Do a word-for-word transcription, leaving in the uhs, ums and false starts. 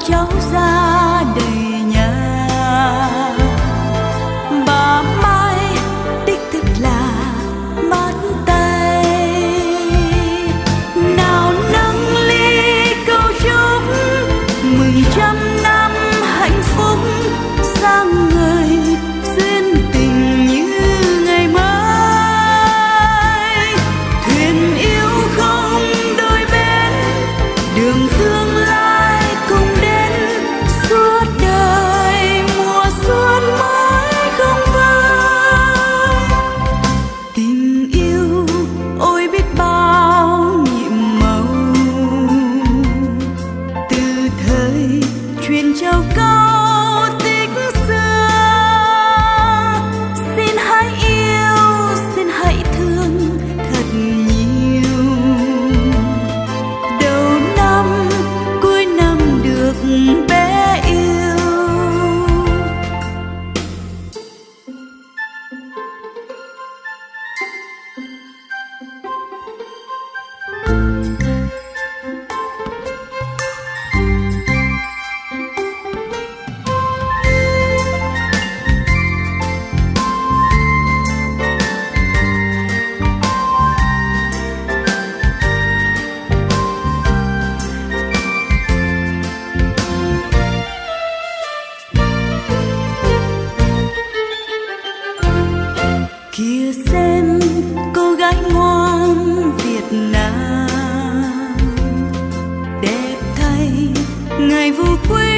cháu ra đầy nhà. Bà Mai đích thực là mát tay, nào nâng ly câu chúc mừng trăm năm hạnh phúc sang người duyên tình như ngày mai. Thuyền yêu không đôi bên, đường tương lai cùng đến, suốt đời mùa xuân mới không vơi. Tình yêu ôi biết bao nhiệm màu, từ thời truyền trao câu tích xưa. Xin hãy yêu, xin hãy thương thật nhiều. Đầu năm cuối năm được bé yêu. Kia xem cô gái ngoan Việt Nam, đẹp thay ngày vu quy